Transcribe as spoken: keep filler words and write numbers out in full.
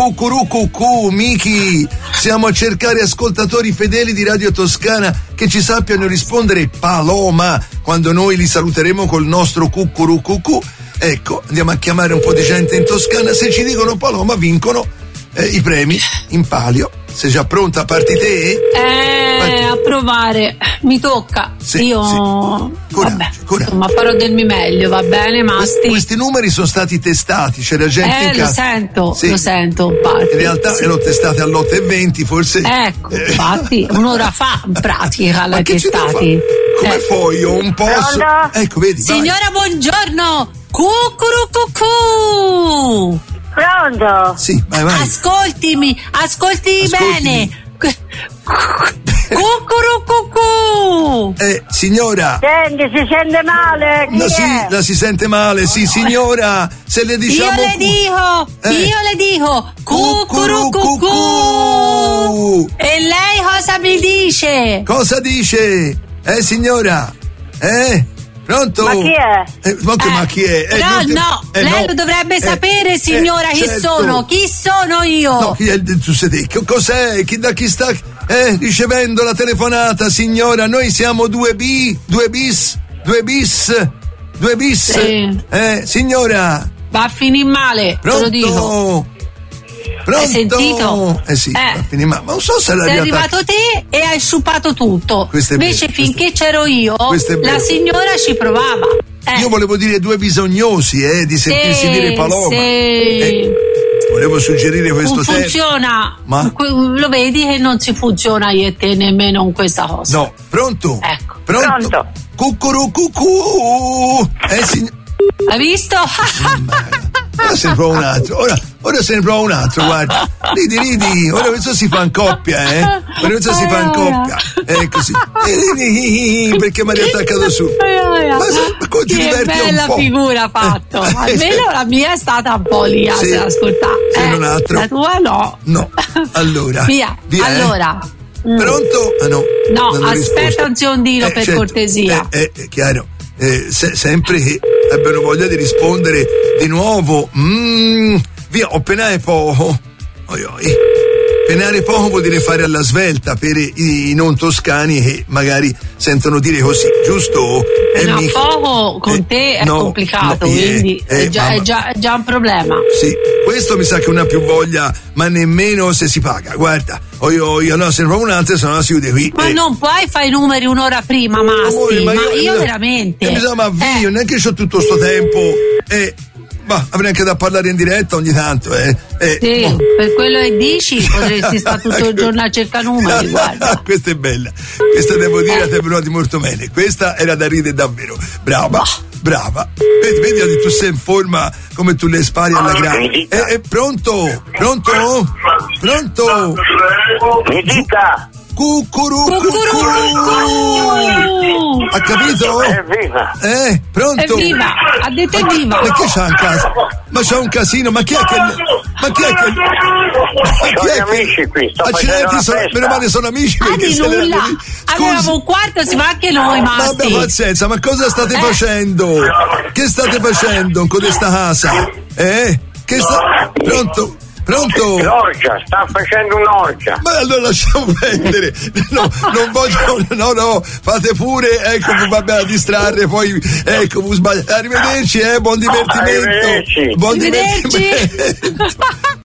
cucurù cucù, Miki. Siamo a cercare ascoltatori fedeli di Radio Toscana che ci sappiano rispondere Paloma quando noi li saluteremo col nostro cucurù cucù. Ecco, andiamo a chiamare un po' di gente in Toscana. Se ci dicono Paloma vincono eh, i premi in palio. Sei già pronta? Parti te? Eh, Parti. a provare. Mi tocca. Sì, Io sì. Coraggio, vabbè, coraggio. insomma, farò del mio meglio, va bene, Masti? Questi numeri sono stati testati, c'era gente Eh, in lo casa. sento, Sì. lo sento, infatti. In realtà Sì. erano testate all'otto e venti, forse. Ecco, Eh. un'ora un'ora fa in pratica Ma l'hai che ci devo testati. fare? Come Eh. fai? Io un posso. Pronto? Ecco, vedi. vai. Signora, buongiorno! Cucuru cucù! Pronto? Sì, vai, vai. Ascoltimi, ascolti Ascoltimi. bene! Cucuru cucù! Eh, signora. Senti, si sente male? Chi La si, è? la si sente male, sì, signora. Se le diciamo. Io le cu- dico, Eh. io le dico, cucuru Cucuru cucù! cucù. E lei cosa mi dice? Cosa dice? Eh, signora? Eh? Pronto? Ma chi è? Eh, ma, che- Eh, ma chi è? Eh, no, non ti- no, eh, lei no. lo dovrebbe Eh, sapere, eh, signora, chi certo. sono? Chi sono io? No, chi è tu sei te? Che cos'è? Chi, da chi sta eh, ricevendo la telefonata, signora? Noi siamo due B, due bis, due bis, due bis. Sì. Eh, signora? Va a finire male, te lo dico. Pronto? Pronto? Hai sentito? Eh sì, Eh. va a finire, ma, ma non so se era Sei arrivata- arrivato te e hai sciupato tutto. Questo è Invece vero, finché questo- c'ero io, questo è vero. la signora ci provava. Eh. Io volevo dire due bisognosi, eh, di sentirsi Sì, dire Paloma. sì. Eh, volevo suggerire questo Non termine. funziona. Ma? Que- Lo vedi che non si funziona io e te nemmeno in questa cosa. No, pronto? Ecco. Pronto? Pronto. Cucuru cucù. Eh, signora. Hai visto? Ora se ne prova un altro, ora, ora se ne prova un altro, guarda. Ridi, ridi, ora questo si fa in coppia, eh. Ora questo si fa in coppia. È così. Eh, Perché mi ha riattaccato su. Ma, se- ma come ti che diverti un bella po'? figura fatto. Eh, Almeno la mia è stata un po' lì a Sì. ascoltare. Se non altro. La tua no. No, allora. Via. Via, eh. Allora. Mm. Pronto? Ah no. No, non ho aspetta risposto. un secondino per cortesia. Eh, eh, è chiaro. Eh, se- sempre che abbiano voglia di rispondere di nuovo. Mm, via, o penare poco. Oi, oi. Penare poco vuol dire fare alla svelta per i, i non toscani che magari sentono dire così, giusto? Eh, No, mica- poco con eh, te è no, complicato, no, eh, quindi eh, è, già, mamma. è, già, è già un problema. Sì, questo mi sa che non ha più voglia, ma nemmeno se si paga. Guarda, oi, oi, allora se ne prova un altro, se no la si chiude qui. Ma Eh. non puoi fare i numeri un'ora prima, Masti, Amore, ma, io, veramente. Eh, bisogna, ma avvio, Eh. neanche c'ho tutto sto tempo. Eh, ma avrei anche da parlare in diretta ogni tanto, eh. eh Sì, boh. per quello che dici potresti stare tutto il giorno a cercare numeri, guarda. Questa è bella, questa devo dire, ti è venuta molto bene. Questa era da ridere davvero. Brava, brava. Vedi, vedi, tu sei in forma come tu le spari alla grande. Eh, eh, pronto? Pronto? Pronto? Mi dica. Cucuru, Cucurù, cucù. Ha capito? Evviva. Eh, pronto? Evviva, ha detto evviva. Ma che c'ha in casa? Ma c'ha un casino, ma chi è che. Ma chi è che. Ma chi è Sono che- amici qui, sto facendo Accidenti, una sono, festa. meno male sono amici Ah, perché di se ne nulla. erano lì. Avevamo Scusi, un quarto, si va anche noi, ma Masti. abbia pazienza, ma cosa state Eh. facendo? Che state facendo con questa casa? Eh? Che sta. Pronto? Pronto? L'orgia, sta facendo un'orgia. Ma allora lasciamo perdere, no, non voglio, no, no, fate pure, ecco, vabbè, a distrarre, poi, ecco, sbagliate. Arrivederci, eh, buon divertimento. Arrivederci. Buon Arrivederci. divertimento.